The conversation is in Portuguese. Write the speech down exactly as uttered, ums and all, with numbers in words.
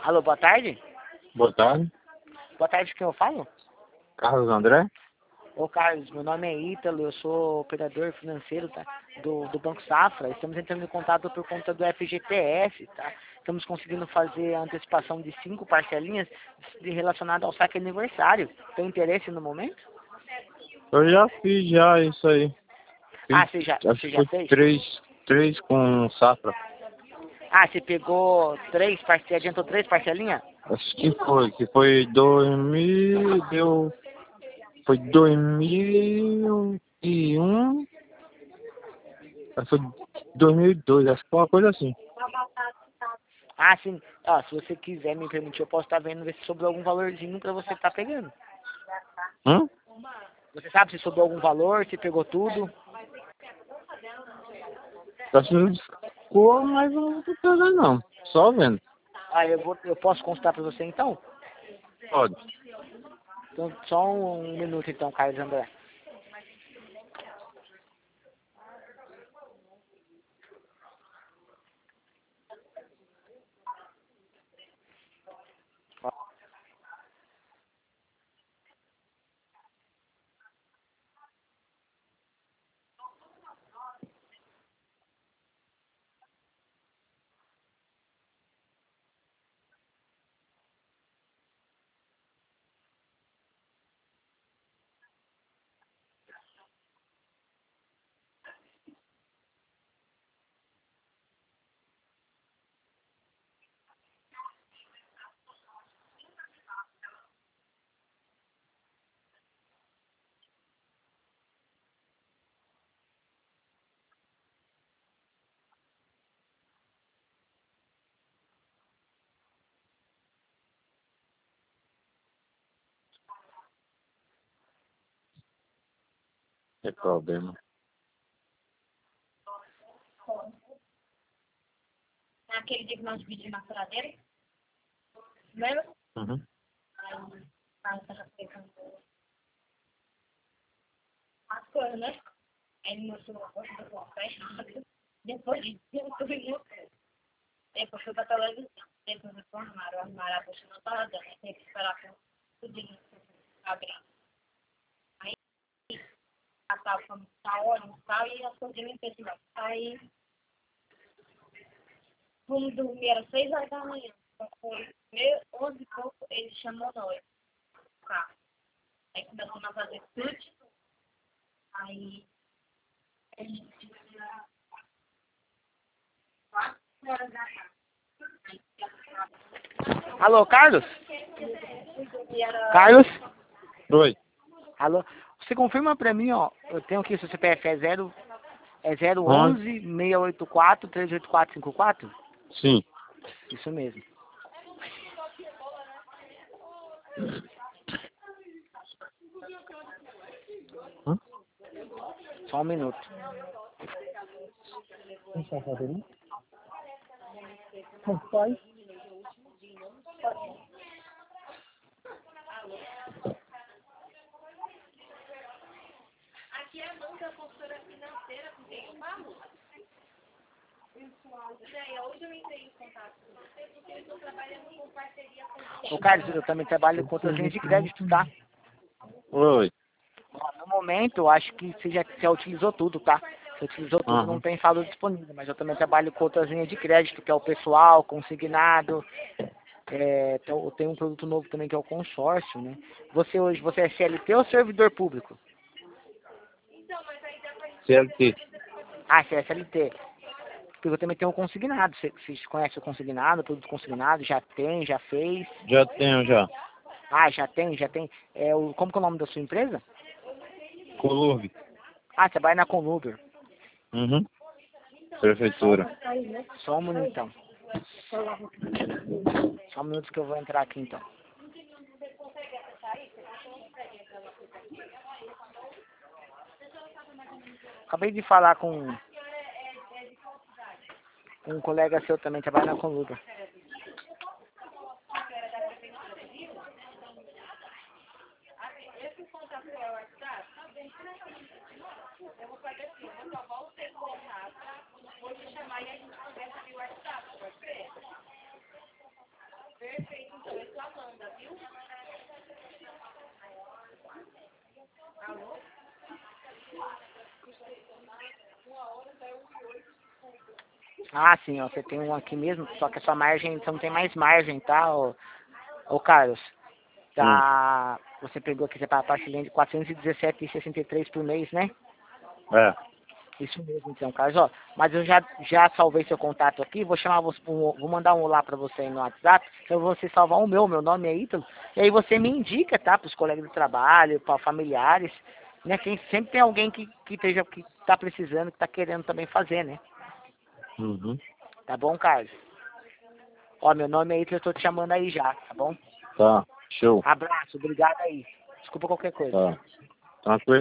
Alô, boa tarde. Boa tarde. Boa tarde, quem eu falo? Carlos André? Ô, Carlos, meu nome é Ítalo, eu sou operador financeiro, tá? Do, do Banco Safra. Estamos entrando em contato por conta do F G T S, tá? Estamos conseguindo fazer a antecipação de cinco parcelinhas de relacionado ao saque aniversário. Tem interesse no momento? Eu já fiz já isso aí. Fiz, Ah, você já, acho você que já foi fez? três, três com safra. Ah, você pegou três parcelinhas, adiantou três parcelinhas? Acho que foi, que foi dois mil, deu, foi dois mil e um, acho que foi dois mil e dois, acho que foi uma coisa assim. Ah, sim. Ó, se você quiser me permitir, eu posso estar vendo ver se sobrou algum valorzinho pra você estar pegando. Hum? Você sabe se sobrou algum valor, se pegou tudo? Acho que não ficou, mas não tô pegando não, só vendo. Ah, eu, vou, eu posso consultar pra você então? Pode. Então, só um, um minuto então, Carlos André. É problema. Naquele dia que nós dividimos na furadeira, lembra? Uhum. Aí, aí tava pegando as coisas, né? Aí ele mostrou a coisa do café, depois de tudo muito. Depois foi pra televisão, depois foi pro armário, o armário a bolsa não tava dando, aí tem que esperar com tudinho abrir. Aí, passava pra tá óleo e tal, e as coisas de limpeza não. Aí, fomos dormir, era seis horas da manhã. Então, foi meio, onze e pouco, ele chamou nós. Tá. Aí começamos a fazer tudo. Aí a gente tinha quatro horas da tarde. Alô, Carlos? E era Carlos? Oi. Alô? Você confirma pra mim, ó. Eu tenho aqui, seu C P F é zero, é zero Onde? onze, seiscentos e oitenta e quatro, trezentos e oitenta e quatro, cinquenta e quatro? Sim. Isso mesmo. Hã? Só um minuto. Não está fazendo? aqui é a mão da consultora financeira com quem eu falo. Né, hoje eu entrei em contato com você porque eu estou trabalhando com parceria com Ô, Carlos, eu também trabalho com outras linhas de crédito, tá? Oi. Ó, no momento, eu acho que você já, já utilizou tudo, tá? Você utilizou tudo, não Aham. tem saldo disponível, mas eu também trabalho com outras linhas de crédito, que é o pessoal, consignado. É, então, eu tenho um produto novo também que é o consórcio, né? Você hoje, você é C L T ou servidor público? C L T. Ah, você é C L T. Porque eu também tenho o consignado. Você, você conhece o consignado, o produto consignado? Já tem, já fez? Já tenho já. Ah, já tem, já tem. É, o, como que é o nome da sua empresa? Colurg. Ah, você vai na Conluber. Uhum. Prefeitura. Só um minuto, então. Só um minuto que eu vou entrar aqui, então. Acabei de falar com, com um colega seu também, trabalha na Conluber. Ah, sim, ó, você tem um aqui mesmo, só que a sua margem, você não tem mais margem, tá, ô, ô Carlos? Tá, você pegou aqui, você paga a parcelinha de quatrocentos e dezessete reais e sessenta e três por mês, né? É. Isso mesmo, então, Carlos, ó, mas eu já, já salvei seu contato aqui, vou chamar você, um- vou mandar um olá pra você aí no WhatsApp, então você salvar o meu, meu nome é Ítalo, e aí você me indica, tá, pros colegas do trabalho, para familiares, né, quem sempre tem alguém que, que esteja, que tá precisando, que tá querendo também fazer, né? Uhum. Tá bom, Carlos? Ó, meu nome é Ítalo, eu tô te chamando aí já, tá bom? Tá. Show. Abraço, obrigado aí. Desculpa qualquer coisa. Tá. Tranquilo.